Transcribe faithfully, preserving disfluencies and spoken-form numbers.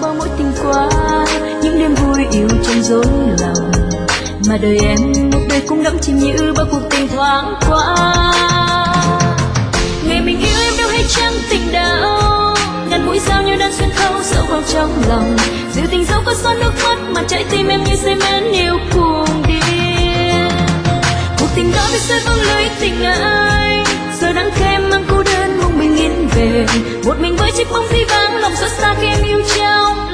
bao mối tình qua, những đêm vui yêu trong dối lòng, mà đời em một đời cũng đắm chìm như bao cuộc tình thoáng qua. Ngày mình yêu em đâu hay chăng tình đau, ngàn mũi dao như đang xuyên thấu sâu vào trong lòng, dịu tình dẫu có xót nước mắt mà trái tim em như say mến yêu cuồng điên. Cuộc tình đó biết rơi vào lưới tình ai, giờ đang thêm mang cô đơn mong mình nghiến về, một mình với chiếc bóng dĩ vãng lòng xót xa khi em yêu trong